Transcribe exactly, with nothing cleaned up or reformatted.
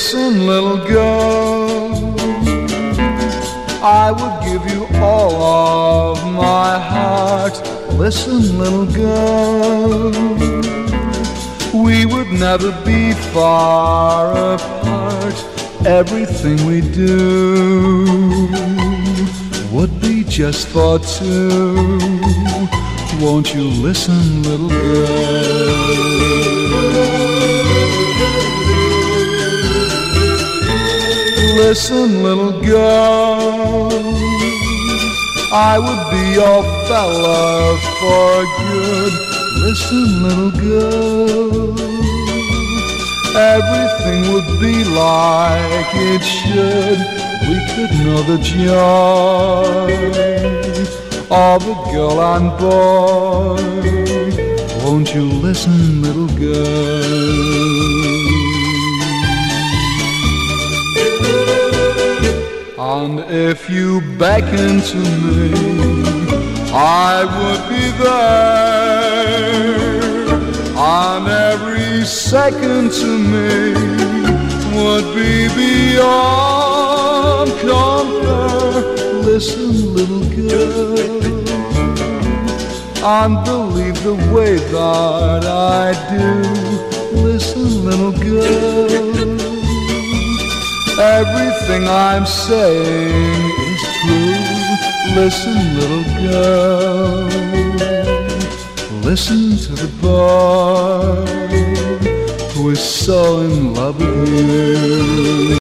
Listen, little girl, I would give you all of my heart. Listen, little girl, we would never be far apart. Everything we do would be just for two. Won't you listen, little girl? Listen, little girl, I would be your fella for good. Listen, little girl, everything would be like it should. We could know the joy of a girl and boy. Won't you listen, little girl? And if you beckon to me, I would be there. And every second to me would be beyond compare. Listen, little girl, and believe the way that I do. Listen, little girl, everything I'm saying is true. Listen, little girl, listen to the boy who is so in love with you.